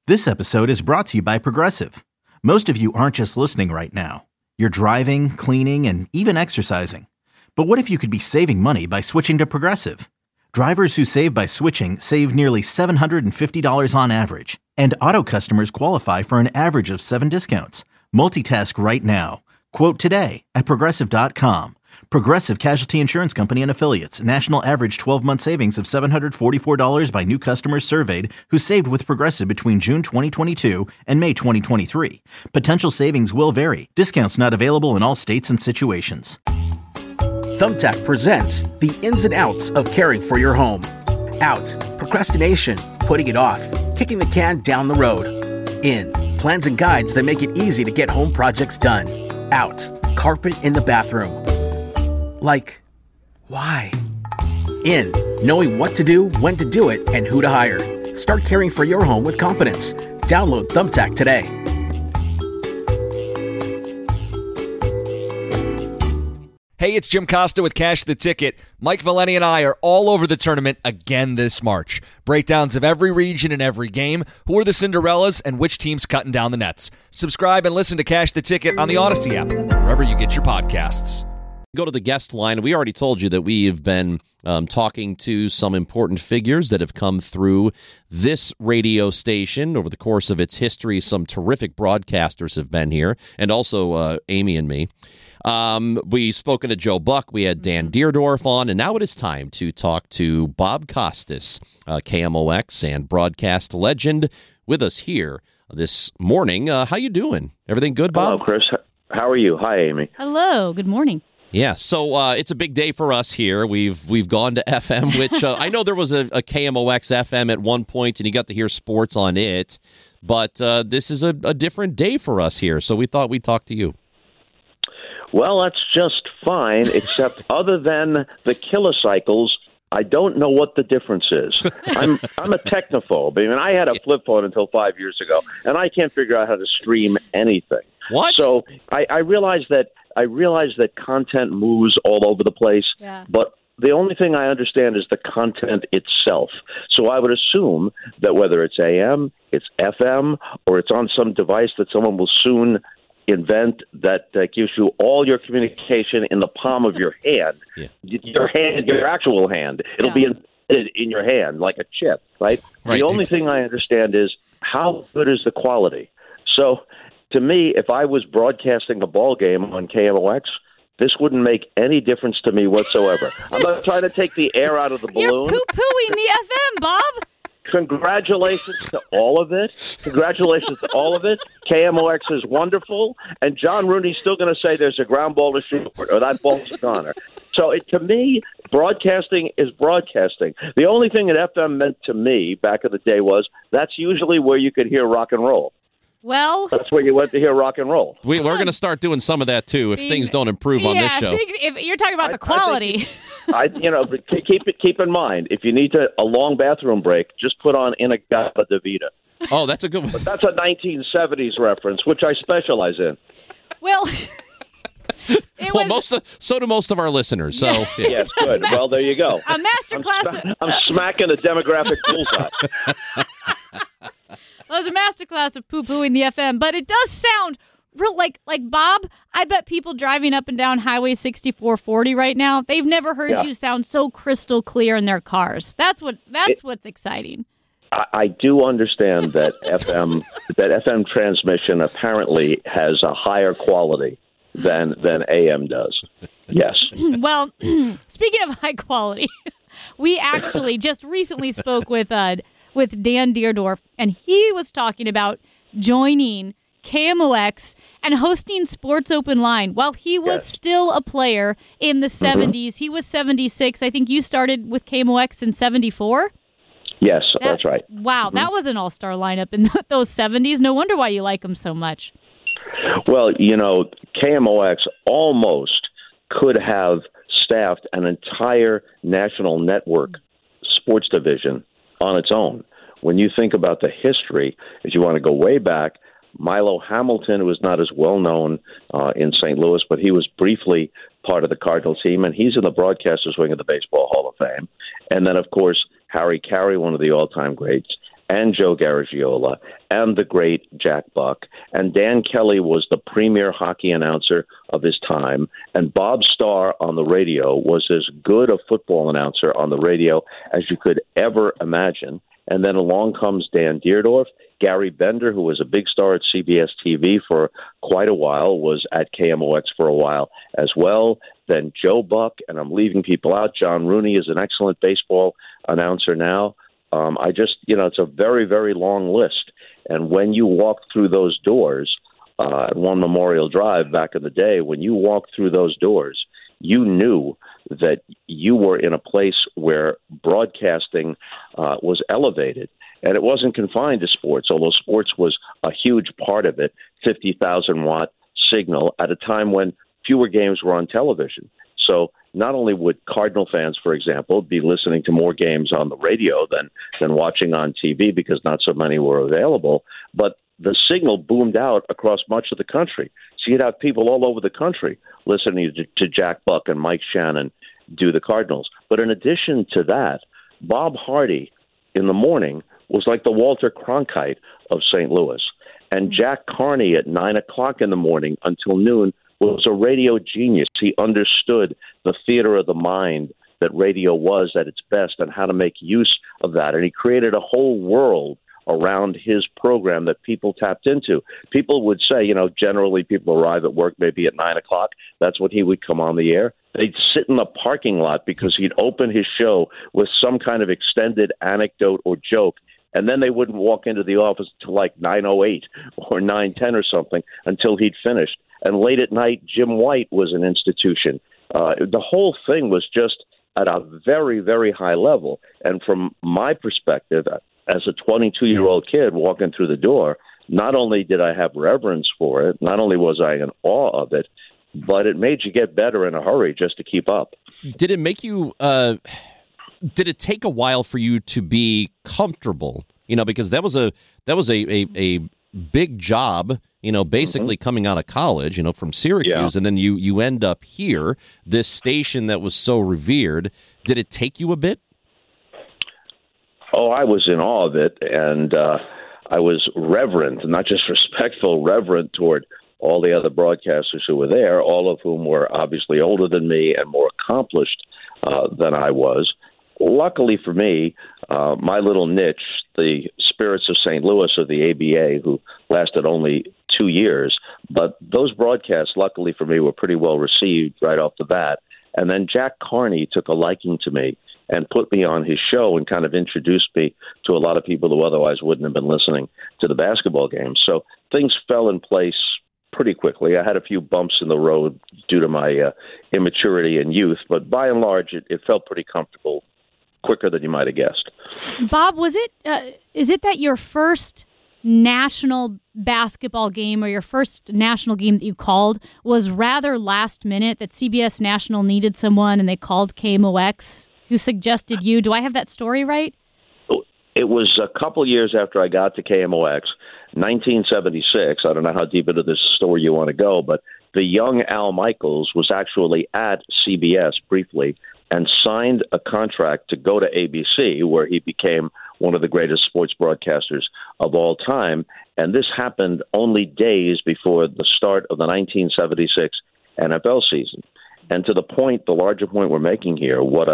This episode is brought to you by Progressive. Most of you aren't just listening right now. You're driving, cleaning, and even exercising. But what if you could be saving money by switching to Progressive? Drivers who save by switching save nearly $750 on average. And auto customers qualify for an average of 7 discounts. Multitask right now. Quote today at Progressive.com. Progressive Casualty Insurance Company and Affiliates. National average 12-month savings of $744 by new customers surveyed who saved with Progressive between June 2022 and May 2023. Potential savings will vary. Discounts not available in all states and situations. Thumbtack presents the ins and outs of caring for your home. Out, procrastination, putting it off, kicking the can down the road. In, plans and guides that make it easy to get home projects done. Out, carpet in the bathroom. Like, why? In, knowing what to do, when to do it, and who to hire. Start caring for your home with confidence. Download Thumbtack today. Hey, it's Jim Costa with Cash the Ticket. Mike Valeni and I are all over the tournament again this March. Breakdowns of every region and every game, who are the Cinderellas, and which team's cutting down the nets. Subscribe and listen to Cash the Ticket on the Odyssey app, wherever you get your podcasts. Go to the guest line. We already told you that we have been talking to some important figures that have come through this radio station over the course of its history. Some terrific broadcasters have been here, and also Amy and me. We've spoken to Joe Buck. We had Dan Deerdorf on, and now it is time to talk to Bob Costas, KMOX and broadcast legend, with us here this morning. How you doing? Everything good, Bob? Hello, Chris. How are you? Hi, Amy. Hello. Good morning. Yeah, so it's a big day for us here. We've gone to FM, which I know there was a KMOX FM at one point, and you got to hear sports on it. But this is a different day for us here, so we thought we'd talk to you. Well, that's just fine, except other than the kilocycles, I don't know what the difference is. I'm a technophobe. I mean, I had a flip phone until 5 years ago, and I can't figure out how to stream anything. What? So I realize that content moves all over the place, but the only thing I understand is the content itself. So I would assume that whether it's AM, it's FM, or it's on some device that someone will soon invent that gives you all your communication in the palm of your hand. Yeah. Your actual hand. It'll be embedded in your hand like a chip, right? The only thing I understand is how good is the quality. So to me, if I was broadcasting a ball game on KMOX, this wouldn't make any difference to me whatsoever. I'm not trying to take the air out of the balloon. You're poo-pooing the FM, Bob. Congratulations to all of it. KMOX is wonderful. And John Rooney's still going to say there's a ground ball to shoot, or that ball's a goner. So to me, broadcasting is broadcasting. The only thing that FM meant to me back in the day was that's usually where you could hear rock and roll. Well, that's where you went to hear rock and roll. We're going to start doing some of that, too, if things don't improve on this show. If you're talking about the quality. Keep in mind, if you need a long bathroom break, just put on Inagata Davida. Oh, that's a good one. But that's a 1970s reference, which I specialize in. Well, so do most of our listeners. So yeah. Yes, good. Well, there you go. A master class. I'm smacking a demographic bullseye. Well, it was a masterclass of poo-pooing the FM, but it does sound real like Bob. I bet people driving up and down Highway 6440 right now, they've never heard you sound so crystal clear in their cars. That's what's exciting. I do understand that FM transmission apparently has a higher quality than AM does. Yes. Well, speaking of high quality, we actually just recently spoke with Dan Deerdorf, and he was talking about joining KMOX and hosting Sports Open Line while he was still a player in the 70s. He was 76. I think you started with KMOX in 74? Yes, that's right. Wow, that was an all-star lineup in those 70s. No wonder why you like them so much. Well, KMOX almost could have staffed an entire national network sports division on its own. When you think about the history, if you want to go way back, Milo Hamilton was not as well known in St. Louis, but he was briefly part of the Cardinal team, and he's in the broadcaster's wing of the Baseball Hall of Fame. And then, of course, Harry Carey, one of the all-time greats, and Joe Garagiola and the great Jack Buck. And Dan Kelly was the premier hockey announcer of his time. And Bob Starr on the radio was as good a football announcer on the radio as you could ever imagine. And then along comes Dan Dierdorf. Gary Bender, who was a big star at CBS TV for quite a while, was at KMOX for a while as well. Then Joe Buck, and I'm leaving people out. John Rooney is an excellent baseball announcer now. It's a very, very long list. And when you walk through those doors at One Memorial Drive back in the day, when you walked through those doors, you knew that you were in a place where broadcasting was elevated. And it wasn't confined to sports, although sports was a huge part of it, 50,000-watt signal at a time when fewer games were on television. So not only would Cardinal fans, for example, be listening to more games on the radio than watching on TV because not so many were available, but the signal boomed out across much of the country. So you'd have people all over the country listening to Jack Buck and Mike Shannon do the Cardinals. But in addition to that, Bob Hardy in the morning was like the Walter Cronkite of St. Louis. And Jack Carney at 9 o'clock in the morning until noon was a radio genius. He understood the theater of the mind that radio was at its best and how to make use of that. And he created a whole world around his program that people tapped into. People would say, generally people arrive at work maybe at 9 o'clock. That's when he would come on the air. They'd sit in the parking lot because he'd open his show with some kind of extended anecdote or joke. And then they wouldn't walk into the office until like 9:08 or 9:10 or something until he'd finished. And late at night, Jim White was an institution. The whole thing was just at a very, very high level. And from my perspective, as a 22-year-old kid walking through the door, not only did I have reverence for it, not only was I in awe of it, but it made you get better in a hurry just to keep up. Did it make you... Did it take a while for you to be comfortable? Because that was a big job. Basically coming out of college. From Syracuse, and then you end up here. This station that was so revered. Did it take you a bit? Oh, I was in awe of it, and I was reverent, not just respectful, reverent toward all the other broadcasters who were there, all of whom were obviously older than me and more accomplished than I was. Luckily for me, my little niche, the Spirits of St. Louis of the ABA, who lasted only 2 years, but those broadcasts, luckily for me, were pretty well received right off the bat. And then Jack Carney took a liking to me and put me on his show and kind of introduced me to a lot of people who otherwise wouldn't have been listening to the basketball games. So things fell in place pretty quickly. I had a few bumps in the road due to my immaturity and youth, but by and large, it felt pretty comfortable quicker than you might have guessed. Bob, is it that your first national basketball game or your first national game that you called was rather last minute, that CBS National needed someone and they called KMOX who suggested you? Do I have that story right? It was a couple years after I got to KMOX, 1976. I don't know how deep into this story you want to go, but the young Al Michaels was actually at CBS briefly and signed a contract to go to ABC, where he became one of the greatest sports broadcasters of all time. And this happened only days before the start of the 1976 NFL season. And to the larger point we're making here, what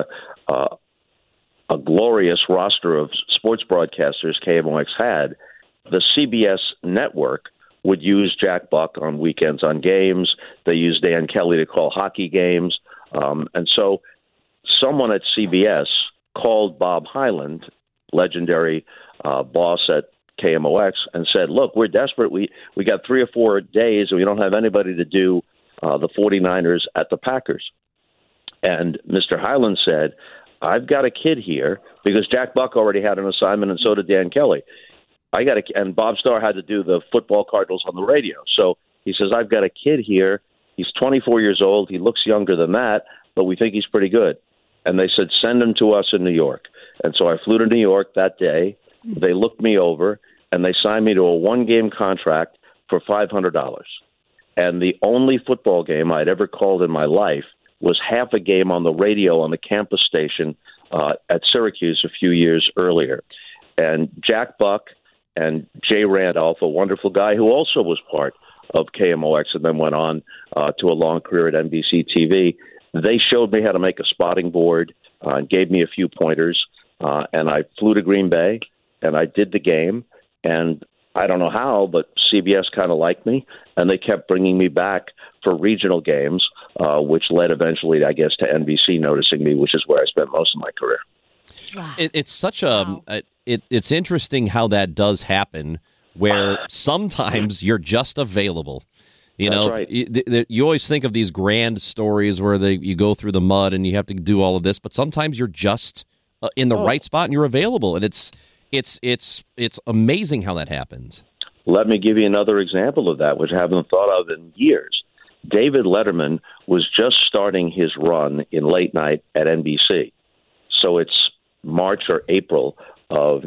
a glorious roster of sports broadcasters KMOX had. The CBS network would use Jack Buck on weekends on games. They used Dan Kelly to call hockey games. And so someone at CBS called Bob Hyland, legendary boss at KMOX, and said, look, we're desperate. We got 3 or 4 days and we don't have anybody to do the 49ers at the Packers. And Mr. Hyland said, I've got a kid here, because Jack Buck already had an assignment and so did Dan Kelly. And Bob Starr had to do the football Cardinals on the radio. So he says, I've got a kid here. He's 24 years old. He looks younger than that, but we think he's pretty good. And they said, send him to us in New York. And so I flew to New York that day. They looked me over, and they signed me to a 1-game contract for $500. And the only football game I'd ever called in my life was half a game on the radio on the campus station at Syracuse a few years earlier. And Jack Buck and Jay Randolph, a wonderful guy who also was part of KMOX and then went on to a long career at NBC TV, they showed me how to make a spotting board and gave me a few pointers. And I flew to Green Bay, and I did the game. And I don't know how, but CBS kind of liked me, and they kept bringing me back for regional games, which led eventually, I guess, to NBC noticing me, which is where I spent most of my career. Wow. It's such a it's interesting how that does happen, where sometimes you're just available. You know, right. You always think of these grand stories where you go through the mud and you have to do all of this, but sometimes you're just in the right spot and you're available, and it's amazing how that happens. Let me give you another example of that, which I haven't thought of in years. David Letterman was just starting his run in late night at NBC. So it's March or April of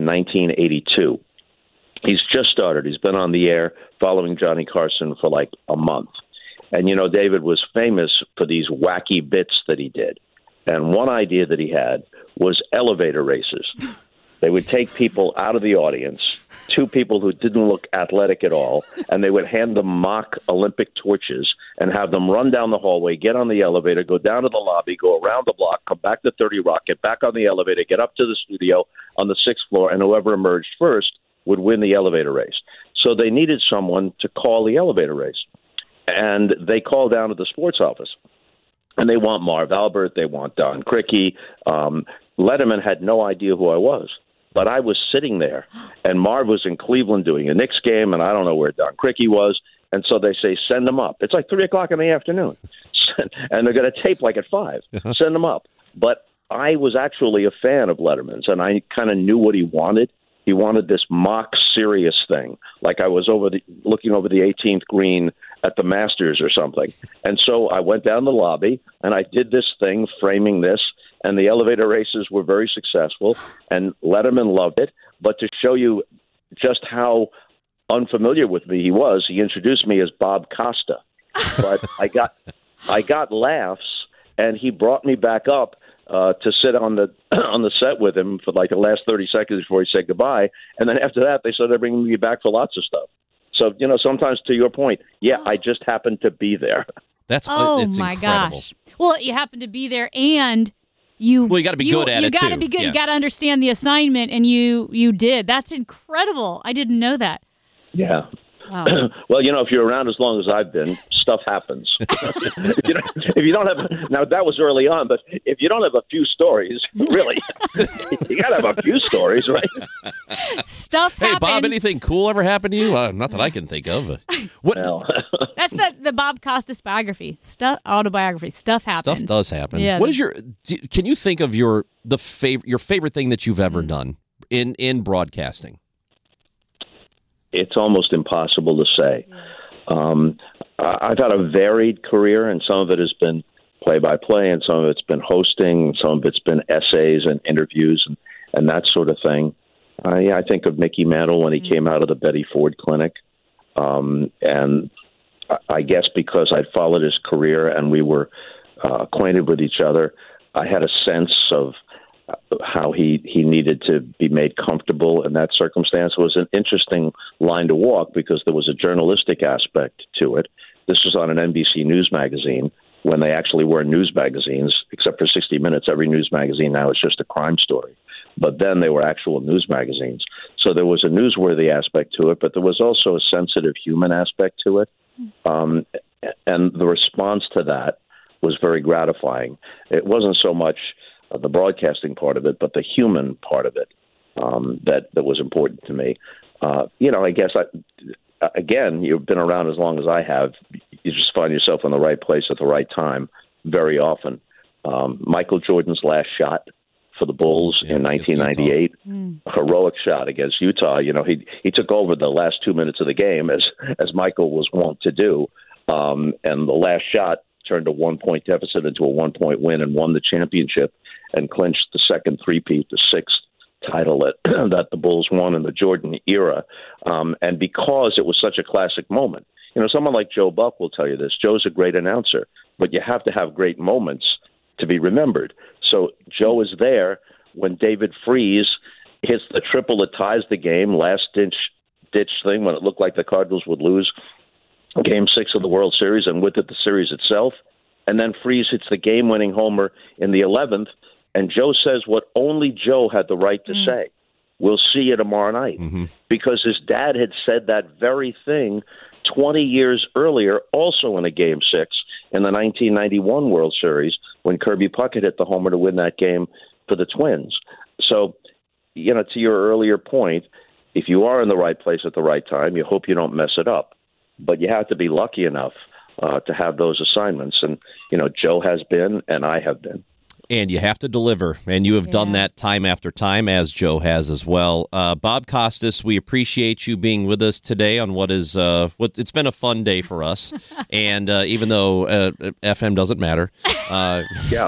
1982. He's just started. He's been on the air following Johnny Carson for like a month. And, you know, David was famous for these wacky bits that he did. And one idea that he had was elevator races. They would take people out of the audience, two people who didn't look athletic at all, and they would hand them mock Olympic torches and have them run down the hallway, get on the elevator, go down to the lobby, go around the block, come back to 30 Rock, get back on the elevator, get up to the studio on the 6th floor, and whoever emerged first would win the elevator race. So they needed someone to call the elevator race. And they called down to the sports office. And they want Marv Albert, they want Don Criqui. Letterman had no idea who I was. But I was sitting there, and Marv was in Cleveland doing a Knicks game, and I don't know where Don Criqui was. And so they say, send him up. It's like 3 o'clock in the afternoon. And they're going to tape like at 5. Send him up. But I was actually a fan of Letterman's, and I kind of knew what he wanted. He wanted this mock serious thing, like I was looking over the 18th green at the Masters or something. And so I went down the lobby, and I did this thing, framing this, and the elevator races were very successful, and Letterman loved it. But to show you just how unfamiliar with me he was, he introduced me as Bob Costa. But I got laughs, and he brought me back up to sit on the set with him for like the last 30 seconds before he said goodbye. And then after that, they started bringing me back for lots of stuff. So, you know, sometimes to your point, yeah, I just happened to be there. That's it's my incredible. Gosh. Well, you happen to be there, and you got to be good at it, too. You got to be good. Yeah. You got to understand the assignment, and you did. That's incredible. I didn't know that. Yeah. Wow. Well, you know, if you're around as long as I've been, stuff happens. If you don't have, now that was early on, but if you don't have a few stories, really, you got to have a few stories, right? Stuff Hey, happened. Bob, anything cool ever happened to you? Not that I can think of. What? Well, That's the Bob Costas biography. Autobiography. Stuff happens. Stuff does happen. Yeah. What is can you think of your favorite thing that you've ever done in broadcasting? it's almost impossible to say. I've had a varied career, and some of it has been play-by-play, and some of it's been hosting, and some of it's been essays and interviews and that sort of thing. I think of Mickey Mantle when he came out of the Betty Ford Clinic. And I guess because I'd followed his career and we were acquainted with each other, I had a sense of how he needed to be made comfortable in that circumstance. It was an interesting line to walk because there was a journalistic aspect to it. This was on an NBC News magazine when they actually were news magazines, except for 60 Minutes. Every news magazine now is just a crime story. But then they were actual news magazines. So there was a newsworthy aspect to it, but there was also a sensitive human aspect to it. And the response to that was very gratifying. It wasn't so much the broadcasting part of it, but the human part of it that was important to me. I guess, again, you've been around as long as I have. You just find yourself in the right place at the right time very often. Michael Jordan's last shot for the Bulls in 1998, a heroic shot against Utah. He took over the last 2 minutes of the game as Michael was wont to do. And the last shot turned a 1-point deficit into a 1-point win and won the championship and clinched the second three-peat, the sixth title that the Bulls won in the Jordan era. And because it was such a classic moment, someone like Joe Buck will tell you this. Joe's a great announcer, but you have to have great moments to be remembered. So Joe is there when David Freese hits the triple that ties the game, last-ditch thing when it looked like the Cardinals would lose Game 6 of the World Series and with it the series itself. And then Freese hits the game-winning homer in the 11th, and Joe says what only Joe had the right to say. We'll see you tomorrow night. Because his dad had said that very thing 20 years earlier, also in a Game 6 in the 1991 World Series when Kirby Puckett hit the homer to win that game for the Twins. So, to your earlier point, if you are in the right place at the right time, you hope you don't mess it up. But you have to be lucky enough to have those assignments. And, Joe has been, and I have been. And you have to deliver, and you have done that time after time, as Joe has as well. Bob Costas, we appreciate you being with us today on it's been a fun day for us. And even though FM doesn't matter, yeah,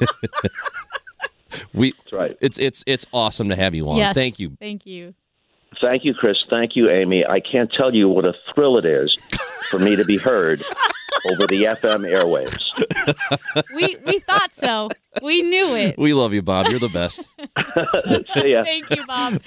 that's right. It's awesome to have you on. Yes, thank you. Thank you. Thank you, Chris. Thank you, Amy. I can't tell you what a thrill it is for me to be heard over the FM airwaves. We thought so. We knew it. We love you, Bob. You're the best. See ya. Thank you, Bob.